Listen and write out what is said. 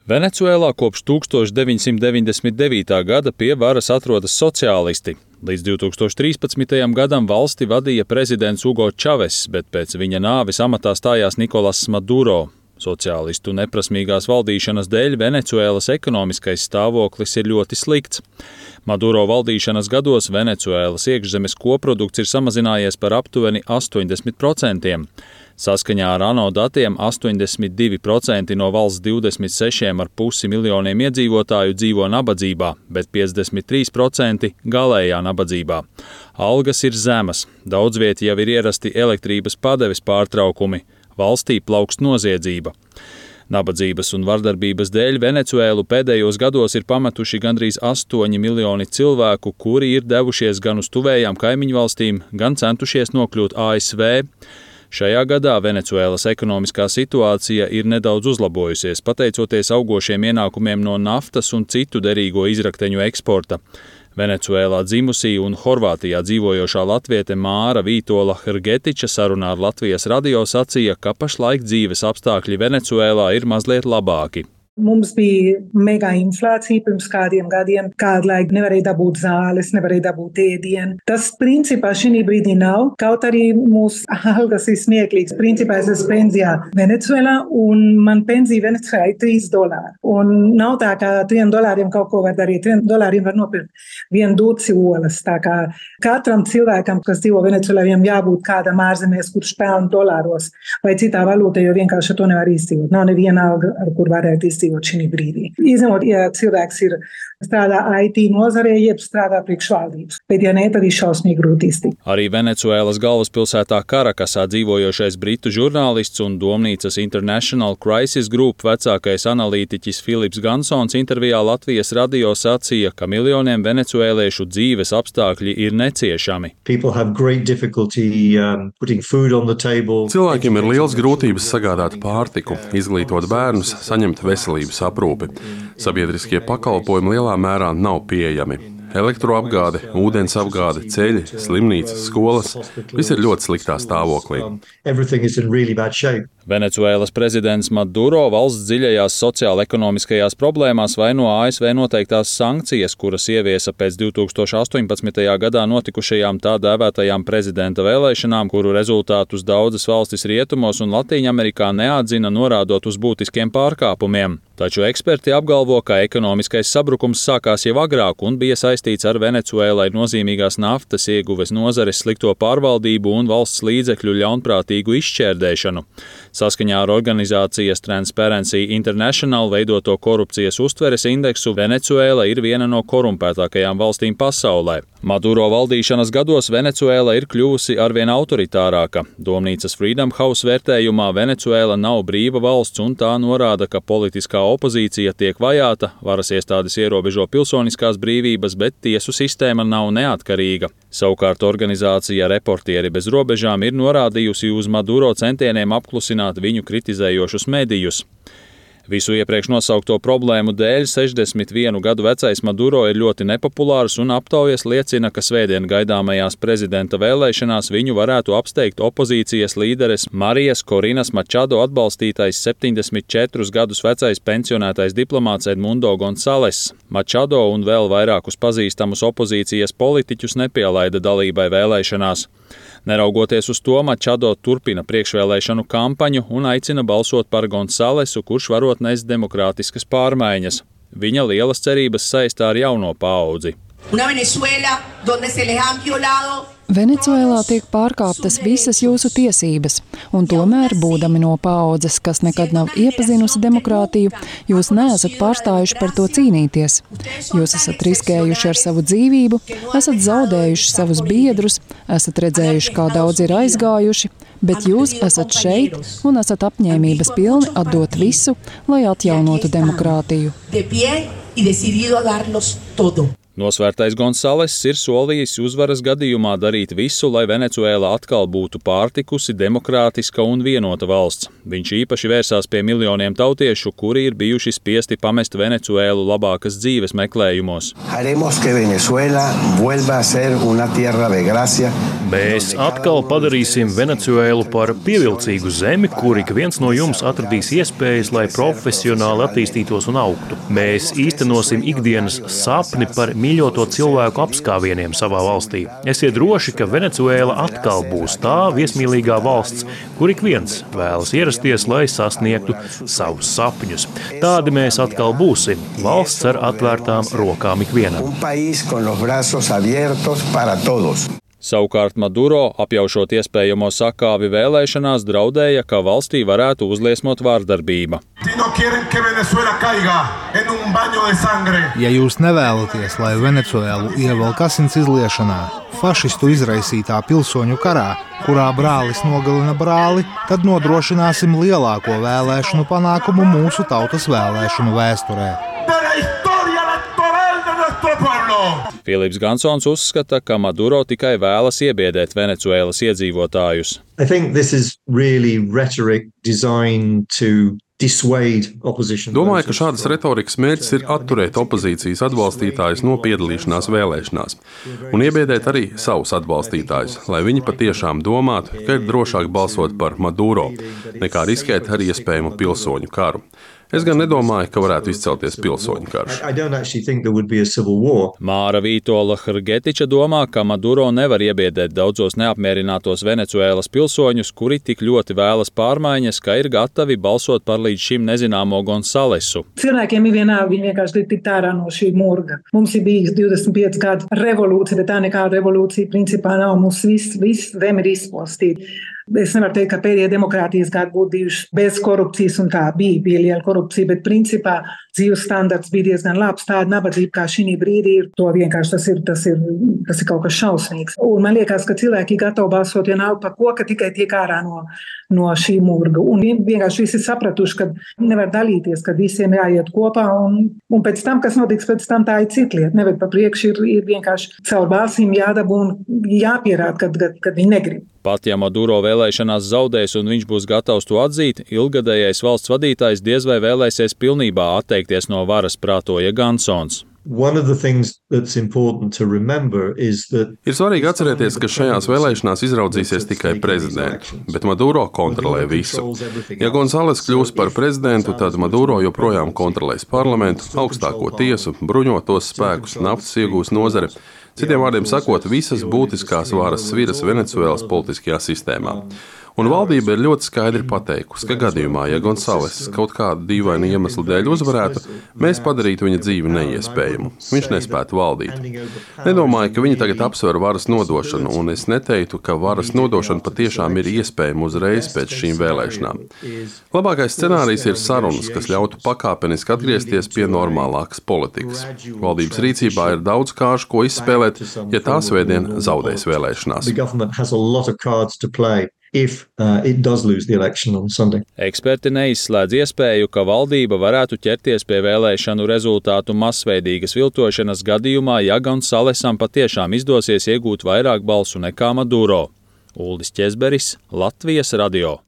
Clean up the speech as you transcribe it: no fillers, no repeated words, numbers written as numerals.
Venecuēlā kopš 1999. gada pie varas atrodas sociālisti. Līdz 2013. gadam valsti vadīja prezidents Hugo Čavess, bet pēc viņa nāves amatā stājās Nikolas Maduro. Sociālistu neprasmīgās valdīšanas dēļ Venecuēlas ekonomiskais stāvoklis ir ļoti slikts. Maduro valdīšanas gados Venecuēlas iekšzemes koprodukts ir samazinājies par aptuveni 80%. Saskaņā ar ANO datiem 82% no valsts 26,5 miljoniem iedzīvotāju dzīvo nabadzībā, bet 53% galējā nabadzībā. Algas ir zemas, daudz viet jau ir ierasti elektrības padeves pārtraukumi, valstī plaukst noziedzība. Nabadzības un vardarbības dēļ Venecuēlu pēdējos gados ir pametuši gandrīz 8 miljoni cilvēku, kuri ir devušies gan uz tuvējām kaimiņu valstīm, gan centušies nokļūt ASV. Šajā gadā Venecuēlas ekonomiskā situācija ir nedaudz uzlabojusies, pateicoties augošiem ienākumiem no naftas un citu derīgo izrakteņu eksporta. Venecuēlā dzimusī un Horvātijā dzīvojošā latviete Māra Vītola Hrgetiča sarunā ar Latvijas radio sacīja, ka pašlaik dzīves apstākļi Venecuēlā ir mazliet labāki. Mums bija mega inflācija pirms kādiem gadiem, kādu laiku nevarēja dabūt zāles, nevarēja dabūt ēdienu. Tas principā šī brīdī nav, kaut arī mūsu algas ir smieklīgas. Principā es esmu pensijā Venecuēlā un man pensija Venecuēlā ir $3. Un nav tā, ka $3 kaut ko var darīt. $3 var nopirkt vienu dūci olas. Tā kā katram cilvēkam, kas dzīvo Venecuēlā, viņam jābūt kādam ārzemēs, kurš pelna dolāros vai citā valūtā, jo vienkārši to nevar izdzīvot. Nav neviena alga, ar kur varētu izdzīvot. Izņemot, ja cilvēks strādā IT nozarē, jeb strādā priekšvaldības, bet ja ne, tad ir šausmīgi grūti iztikt. Arī Venecuēlas galvaspilsētā Karakasā dzīvojošais britu žurnālists un domnīcas International Crisis Group vecākais analītiķis Filips Gansons intervijā Latvijas radio sacīja, ka miljoniem venecuēliešu dzīves apstākļi ir neciešami. Cilvēkiem ir liels grūtības sagādāt pārtiku, izglītot bērnus, saņemt veselības aprūpi. Sabiedriskie pakalpojumi lielā mērā nav pieejami. Elektroapgāde, ūdens apgāde, ceļi, slimnīcas, skolas – viss ir ļoti sliktā stāvoklī. Venecuēlas prezidents Maduro valsts dziļajās sociāla-ekonomiskajās problēmās vaino ASV noteiktās sankcijas, kuras ieviesa pēc 2018. gadā notikušajām tā dēvētajām prezidenta vēlēšanām, kuru rezultātus daudzas valstis rietumos un Latīņamerikā neatzina, norādot uz būtiskiem pārkāpumiem. Taču eksperti apgalvo, ka ekonomiskais sabrukums sākās jau agrāk un bija saistīts ar Venecuēlai nozīmīgās naftas ieguves nozares slikto pārvaldību un valsts līdzekļu ļaunprātīgu izšķērdēšanu. Saskaņā ar organizācijas Transparency International veidoto korupcijas uztveres indeksu Venecuēla ir viena no korumpētākajām valstīm pasaulē. Maduro valdīšanas gados Venecuēla ir kļuvusi arvien autoritārāka. Domnīcas Freedom House vērtējumā Venecuēla nav brīva valsts un tā norāda, ka politiskā opozīcija tiek vajāta, varas iestādes ierobežo pilsoniskās brīvības, bet tiesu sistēma nav neatkarīga. Savukārt organizācija Reportieri bez robežām ir norādījusi uz Maduro centieniem apklusināt viņu kritizējošus medijus. Visu iepriekš nosaukto problēmu dēļ 61 gadu vecais Maduro ir ļoti nepopulārs un aptaujas liecina, ka svētdien gaidāmajās prezidenta vēlēšanās viņu varētu apsteigt opozīcijas līderes Marijas Korinas Mačado atbalstītais 74 gadus vecais pensionētais diplomāts Edmundo Gonzales. Mačado un vēl vairākus pazīstamus opozīcijas politiķus nepielaida dalībai vēlēšanās. Neraugoties uz to, Mačado turpina priekšvēlēšanu kampaņu un aicina balsot par Gonzalesu, kurš varot nest demokrātiskas pārmaiņas. Viņa lielas cerības saistā ar jauno paudzi. Venecuēlā tiek pārkāptas visas jūsu tiesības, un tomēr, būdami no paaudzes, kas nekad nav iepazinusi demokrātiju, jūs neesat pārstājuši par to cīnīties. Jūs esat riskējuši ar savu dzīvību, esat zaudējuši savus biedrus, esat redzējuši, kā daudz ir aizgājuši, bet jūs esat šeit un esat apņēmības pilni atdot visu, lai atjaunotu demokrātiju. Nosvērtais Gonsaless ir solījis uzvaras gadījumā darīt visu, lai Venecuēla atkal būtu pārtikusi, demokrātiska un vienota valsts. Viņš īpaši vērsās pie miljoniem tautiešu, kuri ir bijuši spiesti pamest Venecuēlu labākas dzīves meklējumos. Mēs atkal padarīsim Venecuēlu par pievilcīgu zemi, kur ik viens no jums atradīs iespējas, lai profesionāli attīstītos un augtu. Mēs īstenosim ikdienas sapni par mīļoto cilvēku apskāvieniem savā valstī. Esiet droši, ka Venecuēla atkal būs tā viesmīlīgā valsts, kur ik viens vēlas ierasties, lai sasniegtu savus sapņus. Tādi mēs atkal būsim. Valsts ar atvērtām rokām ikvienam. Savukārt Maduro, apjaušot iespējamo sakāvi vēlēšanās, draudēja, ka valstī varētu uzliesmot vārdarbība. Ja jūs nevēlaties, lai Venecuēlu ievelk asins izliešanā, fašistu izraisītā pilsoņu karā, kurā brālis nogalina brāli, tad nodrošināsim lielāko vēlēšanu panākumu mūsu tautas vēlēšanu vēsturē. Filips Gansons uzskata, ka Maduro tikai vēlas iebiedēt Venecuēlas iedzīvotājus. Domāju, ka šādas retorikas mērķis ir atturēt opozīcijas atbalstītājus no piedalīšanās vēlēšanās un iebiedēt arī savus atbalstītājus, lai viņi patiešām domātu, ka ir drošāk balsot par Maduro, nekā riskēt ar iespējamu pilsoņu karu. Es gan nedomāju, ka varētu izcelties pilsoņu karš. Māra Vītola Hrgetiča domā, ka Maduro nevar iebiedēt daudzos neapmierinātos Venecuēlas pilsoņus, kuri tik ļoti vēlas pārmaiņas, ka ir gatavi balsot par līdz šim nezināmo Gonsalessu. Cilvēkiem ir vienalga, viņi vienkārši grib tikt ārā no šī murga. Mums ir bijis 25 gadu revolūcija, bet tā nekāda revolūcija principā nav. Mums viss zem ir izpostīta. Es nevaru teikt, ka pēdējie demokrātijas gadi būtu bijuši bez korupcijas, un tā bija liela korupcija, bet principā dzīves standarts bija diezgan labs. Tāda nabadzība kā šī brīdī ir, to vienkārši tas ir kaut kas šausmīgs. Un man liekas, ka cilvēki ir gatavi balsot vienalga par ko, ka tikai tiek ārā no šī murga. Un vienkārši visi ir sapratuši, ka nevar dalīties, ka visiem jāiet kopā, un pēc tam, kas notiks pēc tam, tā ir cita lieta. Neved pa priekšu ir vienkārši caur balsīm jādabū un jāpierāda, kad viņi negrib. Pat ja Maduro vēlēšanās zaudēs un viņš būs gatavs to atzīt, ilgadējais valsts vadītājs diez vai vēlēsies pilnībā atteikties no varas, prātoja Gansons. Ir svarīgi atcerēties, ka šajās vēlēšanās izraudzīsies tikai prezidents, bet Maduro kontrolē visu. Ja Gonsaless kļūs par prezidentu, tad Maduro joprojām kontrolēs parlamentu, augstāko tiesu, bruņotos spēkus, naftas iegūs nozare. Citiem vārdiem sakot, visas būtiskās varas sviras Venecuēlas politiskajā sistēmā. Un valdība ir ļoti skaidri pateikusi, ka gadījumā, ja Gonsaless kaut kādu dīvainu iemeslu dēļ uzvarētu, mēs padarītu viņa dzīvi neiespējamu. Viņš nespētu valdīt. Nedomāju, ka viņi tagad apsver varas nodošanu, un es neteiktu, ka varas nodošana patiešām ir iespējama uzreiz pēc šīm vēlēšanām. Labākais scenārijs ir sarunas, kas ļautu pakāpeniski atgriezties pie normālākas politikas. Valdības rīcībā ir daudz kāršu, ko izspēlēt, ja tā svētdien zaudēs vēlēšanās. Eksperti neizslēdz iespēju, ka valdība varētu ķerties pie vēlēšanu rezultātu masveidīgas viltošanas gadījumā, ja Gonsalesam patiešām izdosies iegūt vairāk balsu nekā Maduro. Uldis Ķezberis, Latvijas radio.